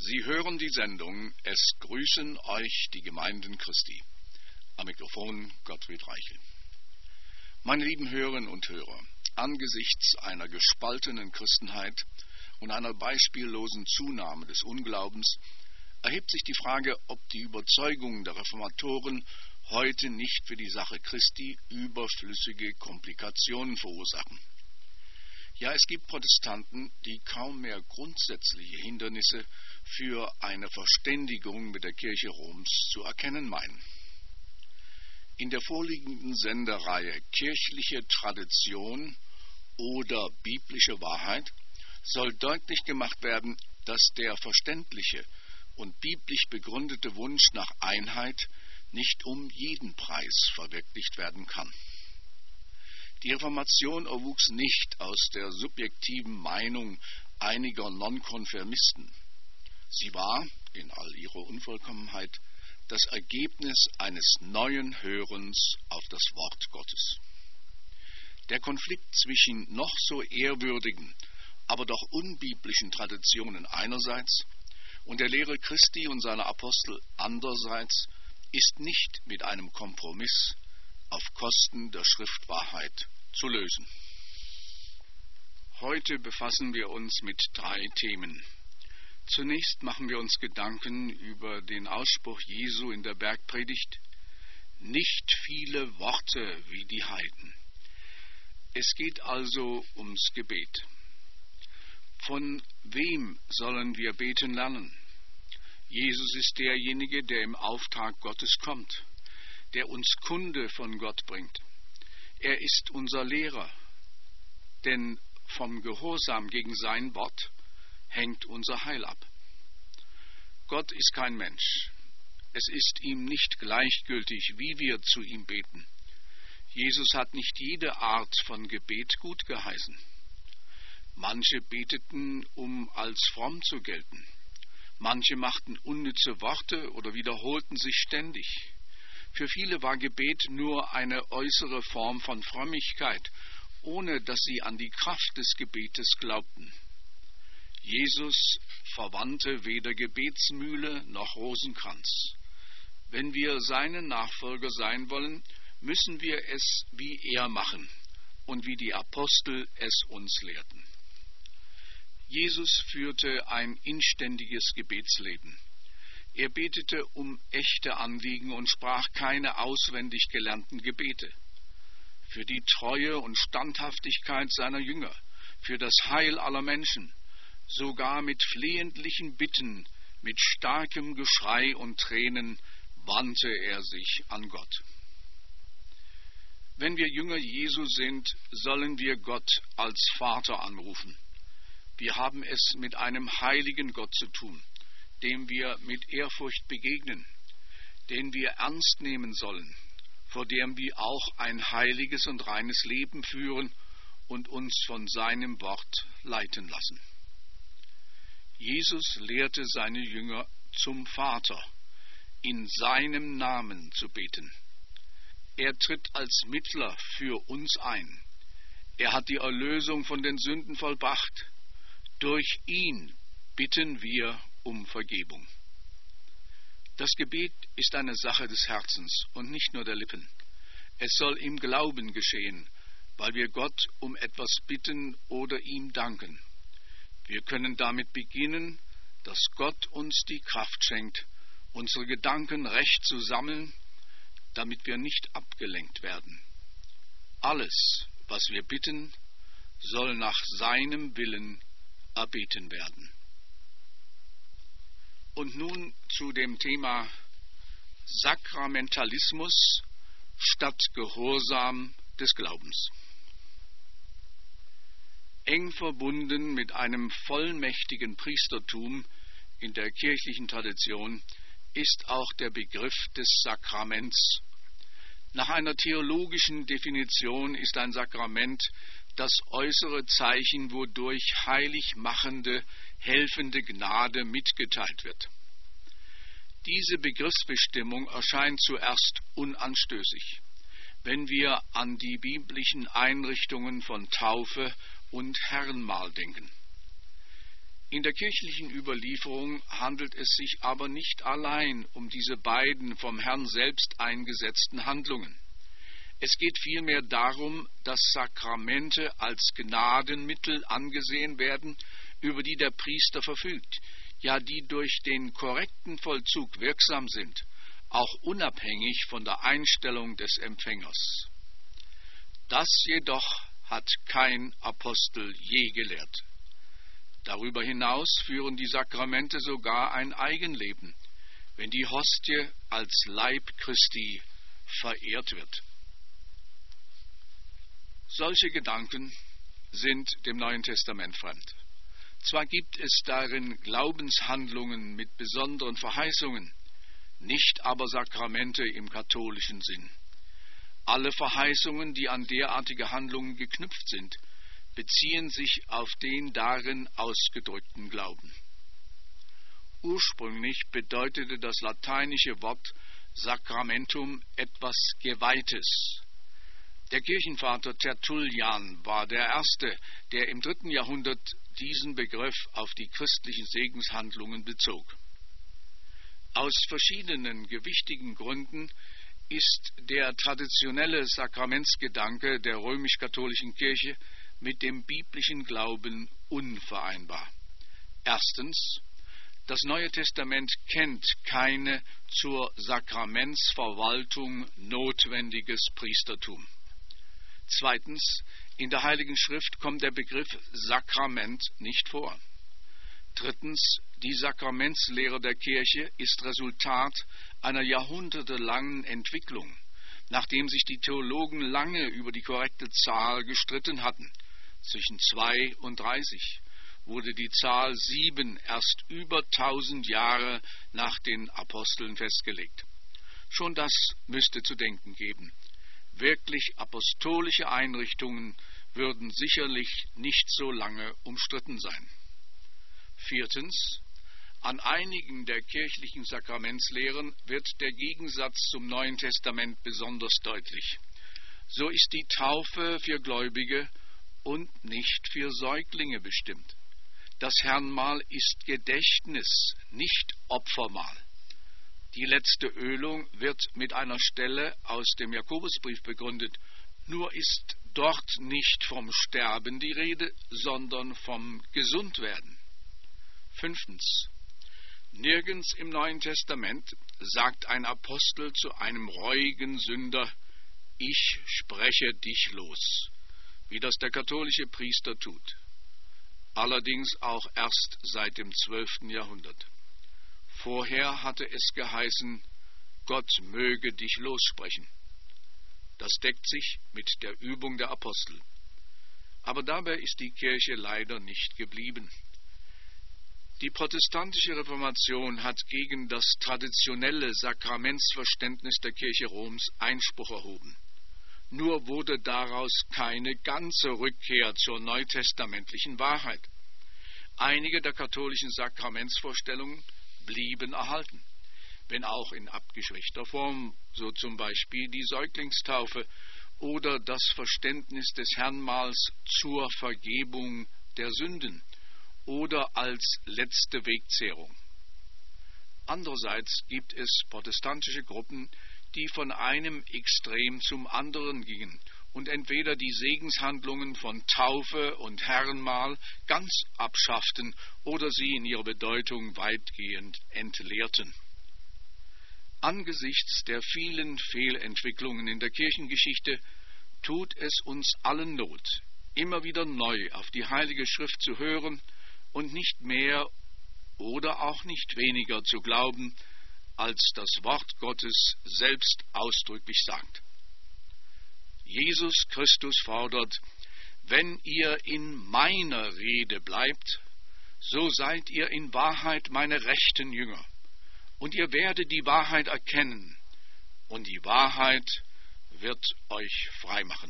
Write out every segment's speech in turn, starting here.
Sie hören die Sendung Es grüßen euch die Gemeinden Christi. Am Mikrofon Gottfried Reichel. Meine lieben Hörerinnen und Hörer, angesichts einer gespaltenen Christenheit und einer beispiellosen Zunahme des Unglaubens erhebt sich die Frage, ob die Überzeugungen der Reformatoren heute nicht für die Sache Christi überflüssige Komplikationen verursachen. Ja, es gibt Protestanten, die kaum mehr grundsätzliche Hindernisse für eine Verständigung mit der Kirche Roms zu erkennen meinen. In der vorliegenden Sendereihe Kirchliche Tradition oder biblische Wahrheit soll deutlich gemacht werden, dass der verständliche und biblisch begründete Wunsch nach Einheit nicht um jeden Preis verwirklicht werden kann. Die Reformation erwuchs nicht aus der subjektiven Meinung einiger Nonkonformisten. Sie war, in all ihrer Unvollkommenheit, das Ergebnis eines neuen Hörens auf das Wort Gottes. Der Konflikt zwischen noch so ehrwürdigen, aber doch unbiblischen Traditionen einerseits und der Lehre Christi und seiner Apostel andererseits ist nicht mit einem Kompromiss auf Kosten der Schriftwahrheit zu lösen. Heute befassen wir uns mit 3 Themen. Zunächst machen wir uns Gedanken über den Ausspruch Jesu in der Bergpredigt: Nicht viele Worte wie die Heiden. Es geht also ums Gebet. Von wem sollen wir beten lernen? Jesus ist derjenige, der im Auftrag Gottes kommt, der uns Kunde von Gott bringt. Er ist unser Lehrer, denn vom Gehorsam gegen sein Wort hängt unser Heil ab. Gott ist kein Mensch. Es ist ihm nicht gleichgültig, wie wir zu ihm beten. Jesus hat nicht jede Art von Gebet gutgeheißen. Manche beteten, um als fromm zu gelten. Manche machten unnütze Worte oder wiederholten sich ständig. Für viele war Gebet nur eine äußere Form von Frömmigkeit, ohne dass sie an die Kraft des Gebetes glaubten. Jesus verwandte weder Gebetsmühle noch Rosenkranz. Wenn wir seine Nachfolger sein wollen, müssen wir es wie er machen und wie die Apostel es uns lehrten. Jesus führte ein inständiges Gebetsleben. Er betete um echte Anliegen und sprach keine auswendig gelernten Gebete. Für die Treue und Standhaftigkeit seiner Jünger, für das Heil aller Menschen, sogar mit flehentlichen Bitten, mit starkem Geschrei und Tränen wandte er sich an Gott. Wenn wir Jünger Jesu sind, sollen wir Gott als Vater anrufen. Wir haben es mit einem heiligen Gott zu tun, dem wir mit Ehrfurcht begegnen, den wir ernst nehmen sollen, vor dem wir auch ein heiliges und reines Leben führen und uns von seinem Wort leiten lassen. Jesus lehrte seine Jünger zum Vater, in seinem Namen zu beten. Er tritt als Mittler für uns ein. Er hat die Erlösung von den Sünden vollbracht. Durch ihn bitten wir um Vergebung. Das Gebet ist eine Sache des Herzens und nicht nur der Lippen. Es soll im Glauben geschehen, weil wir Gott um etwas bitten oder ihm danken. Wir können damit beginnen, dass Gott uns die Kraft schenkt, unsere Gedanken recht zu sammeln, damit wir nicht abgelenkt werden. Alles, was wir bitten, soll nach seinem Willen erbeten werden. Und nun zu dem Thema Sakramentalismus statt Gehorsam des Glaubens. Eng verbunden mit einem vollmächtigen Priestertum in der kirchlichen Tradition ist auch der Begriff des Sakraments. Nach einer theologischen Definition ist ein Sakrament das äußere Zeichen, wodurch heilig machende, helfende Gnade mitgeteilt wird. Diese Begriffsbestimmung erscheint zuerst unanstößig, wenn wir an die biblischen Einrichtungen von Taufe und Herrenmahl denken. In der kirchlichen Überlieferung handelt es sich aber nicht allein um diese beiden vom Herrn selbst eingesetzten Handlungen. Es geht vielmehr darum, dass Sakramente als Gnadenmittel angesehen werden, über die der Priester verfügt, ja die durch den korrekten Vollzug wirksam sind, auch unabhängig von der Einstellung des Empfängers. Das jedoch hat kein Apostel je gelehrt. Darüber hinaus führen die Sakramente sogar ein Eigenleben, wenn die Hostie als Leib Christi verehrt wird. Solche Gedanken sind dem Neuen Testament fremd. Zwar gibt es darin Glaubenshandlungen mit besonderen Verheißungen, nicht aber Sakramente im katholischen Sinn. Alle Verheißungen, die an derartige Handlungen geknüpft sind, beziehen sich auf den darin ausgedrückten Glauben. Ursprünglich bedeutete das lateinische Wort Sacramentum etwas Geweihtes. Der Kirchenvater Tertullian war der Erste, der im 3. Jahrhundert diesen Begriff auf die christlichen Segenshandlungen bezog. Aus verschiedenen gewichtigen Gründen ist der traditionelle Sakramentsgedanke der römisch-katholischen Kirche mit dem biblischen Glauben unvereinbar. Erstens, das Neue Testament kennt keine zur Sakramentsverwaltung notwendiges Priestertum. Zweitens, in der Heiligen Schrift kommt der Begriff Sakrament nicht vor. Drittens, die Sakramentslehre der Kirche ist Resultat einer jahrhundertelangen Entwicklung, nachdem sich die Theologen lange über die korrekte Zahl gestritten hatten. Zwischen 2 und 30 wurde die Zahl 7 erst über 1000 Jahre nach den Aposteln festgelegt. Schon das müsste zu denken geben. Wirklich apostolische Einrichtungen würden sicherlich nicht so lange umstritten sein. Viertens, an einigen der kirchlichen Sakramentslehren wird der Gegensatz zum Neuen Testament besonders deutlich. So ist die Taufe für Gläubige und nicht für Säuglinge bestimmt. Das Herrnmahl ist Gedächtnis, nicht Opfermahl. Die letzte Ölung wird mit einer Stelle aus dem Jakobusbrief begründet. Nur ist dort nicht vom Sterben die Rede, sondern vom Gesundwerden. Fünftens. Nirgends im Neuen Testament sagt ein Apostel zu einem reuigen Sünder, ich spreche dich los, wie das der katholische Priester tut. Allerdings auch erst seit dem 12. Jahrhundert. Vorher hatte es geheißen, Gott möge dich lossprechen. Das deckt sich mit der Übung der Apostel. Aber dabei ist die Kirche leider nicht geblieben. Die protestantische Reformation hat gegen das traditionelle Sakramentsverständnis der Kirche Roms Einspruch erhoben. Nur wurde daraus keine ganze Rückkehr zur neutestamentlichen Wahrheit. Einige der katholischen Sakramentsvorstellungen blieben erhalten, wenn auch in abgeschwächter Form, so zum Beispiel die Säuglingstaufe oder das Verständnis des Herrnmahls zur Vergebung der Sünden oder als letzte Wegzehrung. Andererseits gibt es protestantische Gruppen, die von einem Extrem zum anderen gingen und entweder die Segenshandlungen von Taufe und Herrenmahl ganz abschafften oder sie in ihrer Bedeutung weitgehend entleerten. Angesichts der vielen Fehlentwicklungen in der Kirchengeschichte tut es uns allen Not, immer wieder neu auf die Heilige Schrift zu hören und nicht mehr oder auch nicht weniger zu glauben, als das Wort Gottes selbst ausdrücklich sagt. Jesus Christus fordert, wenn ihr in meiner Rede bleibt, so seid ihr in Wahrheit meine rechten Jünger, und ihr werdet die Wahrheit erkennen, und die Wahrheit wird euch frei machen.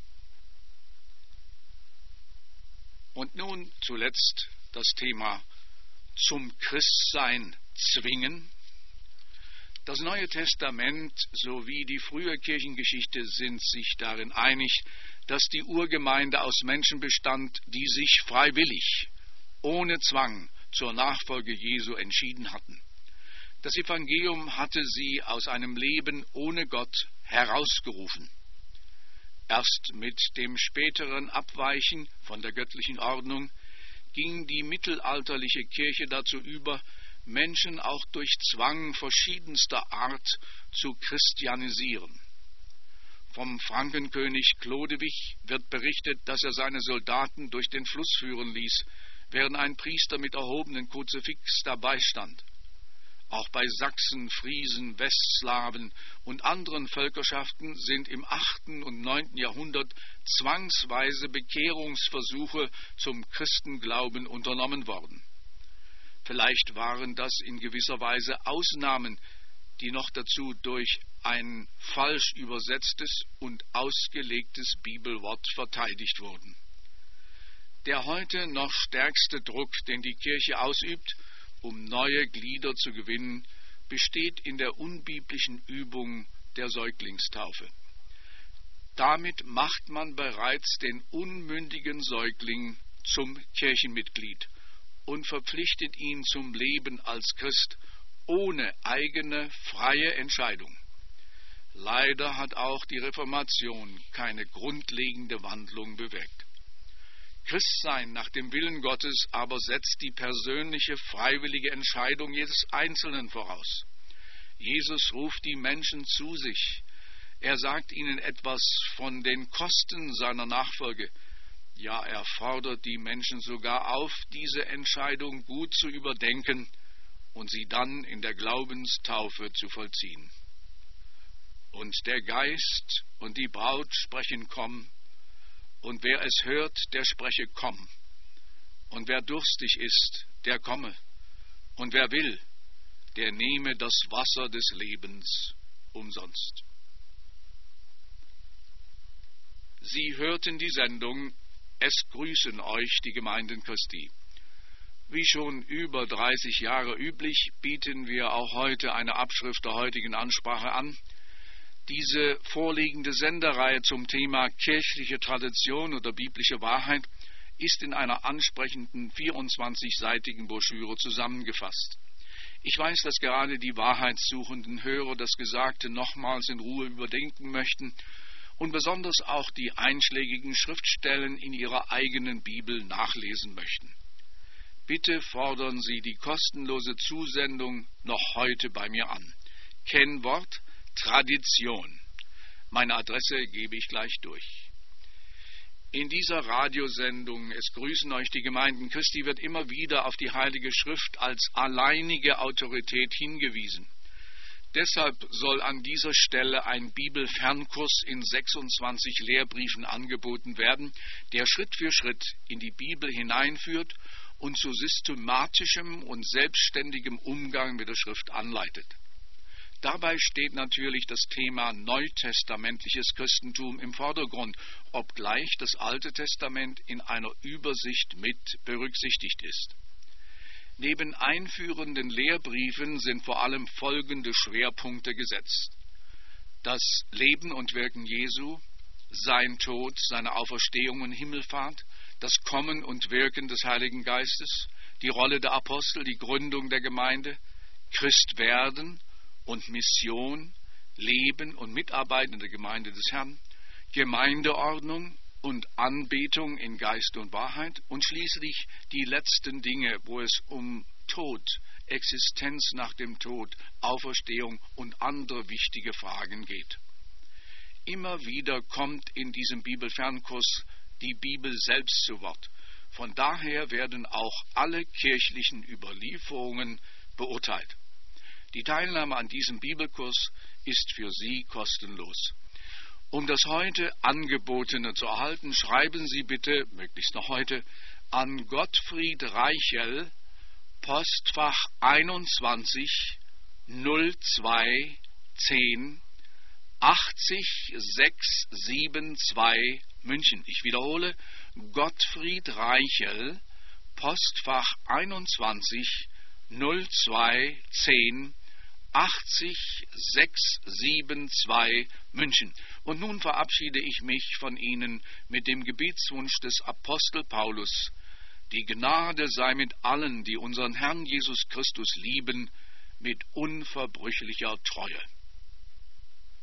Und nun zuletzt das Thema zum Christsein zwingen. Das Neue Testament sowie die frühe Kirchengeschichte sind sich darin einig, dass die Urgemeinde aus Menschen bestand, die sich freiwillig ohne Zwang zur Nachfolge Jesu entschieden hatten. Das Evangelium hatte sie aus einem Leben ohne Gott herausgerufen. Erst mit dem späteren Abweichen von der göttlichen Ordnung ging die mittelalterliche Kirche dazu über, Menschen auch durch Zwang verschiedenster Art zu christianisieren. Vom Frankenkönig Chlodewig wird berichtet, dass er seine Soldaten durch den Fluss führen ließ, während ein Priester mit erhobenem Kruzifix dabei stand. Auch bei Sachsen, Friesen, Westslawen und anderen Völkerschaften sind im 8. und 9. Jahrhundert zwangsweise Bekehrungsversuche zum Christenglauben unternommen worden. Vielleicht waren das in gewisser Weise Ausnahmen, die noch dazu durch ein falsch übersetztes und ausgelegtes Bibelwort verteidigt wurden. Der heute noch stärkste Druck, den die Kirche ausübt, um neue Glieder zu gewinnen, besteht in der unbiblischen Übung der Säuglingstaufe. Damit macht man bereits den unmündigen Säugling zum Kirchenmitglied und verpflichtet ihn zum Leben als Christ ohne eigene freie Entscheidung. Leider hat auch die Reformation keine grundlegende Wandlung bewirkt. Christsein nach dem Willen Gottes aber setzt die persönliche, freiwillige Entscheidung jedes Einzelnen voraus. Jesus ruft die Menschen zu sich. Er sagt ihnen etwas von den Kosten seiner Nachfolge. Ja, er fordert die Menschen sogar auf, diese Entscheidung gut zu überdenken und sie dann in der Glaubenstaufe zu vollziehen. Und der Geist und die Braut sprechen: Komm. Und wer es hört, der spreche: Komm. Und wer durstig ist, der komme. Und wer will, der nehme das Wasser des Lebens umsonst. Sie hörten die Sendung Es grüßen euch die Gemeinden Christi. Wie schon über 30 Jahre üblich, bieten wir auch heute eine Abschrift der heutigen Ansprache an. Diese vorliegende Sendereihe zum Thema kirchliche Tradition oder biblische Wahrheit ist in einer ansprechenden 24-seitigen Broschüre zusammengefasst. Ich weiß, dass gerade die wahrheitssuchenden Hörer das Gesagte nochmals in Ruhe überdenken möchten und besonders auch die einschlägigen Schriftstellen in ihrer eigenen Bibel nachlesen möchten. Bitte fordern Sie die kostenlose Zusendung noch heute bei mir an. Kennwort: Tradition. Meine Adresse gebe ich gleich durch. In dieser Radiosendung Es grüßen euch die Gemeinden Christi wird immer wieder auf die Heilige Schrift als alleinige Autorität hingewiesen. Deshalb soll an dieser Stelle ein Bibelfernkurs in 26 Lehrbriefen angeboten werden, der Schritt für Schritt in die Bibel hineinführt und zu systematischem und selbstständigem Umgang mit der Schrift anleitet. Dabei steht natürlich das Thema neutestamentliches Christentum im Vordergrund, obgleich das Alte Testament in einer Übersicht mit berücksichtigt ist. Neben einführenden Lehrbriefen sind vor allem folgende Schwerpunkte gesetzt: Das Leben und Wirken Jesu, sein Tod, seine Auferstehung und Himmelfahrt, das Kommen und Wirken des Heiligen Geistes, die Rolle der Apostel, die Gründung der Gemeinde, Christwerden und Mission, Leben und Mitarbeiten in der Gemeinde des Herrn, Gemeindeordnung und Anbetung in Geist und Wahrheit und schließlich die letzten Dinge, wo es um Tod, Existenz nach dem Tod, Auferstehung und andere wichtige Fragen geht. Immer wieder kommt in diesem Bibelfernkurs die Bibel selbst zu Wort. Von daher werden auch alle kirchlichen Überlieferungen beurteilt. Die Teilnahme an diesem Bibelkurs ist für Sie kostenlos. Um das heute Angebotene zu erhalten, schreiben Sie bitte, möglichst noch heute, an Gottfried Reichel, Postfach 21 0210 80 672 München. Ich wiederhole, Gottfried Reichel, Postfach 21 0210 80 672 München. Und nun verabschiede ich mich von Ihnen mit dem Gebetswunsch des Apostel Paulus, Die Gnade sei mit allen, die unseren Herrn Jesus Christus lieben, mit unverbrüchlicher Treue.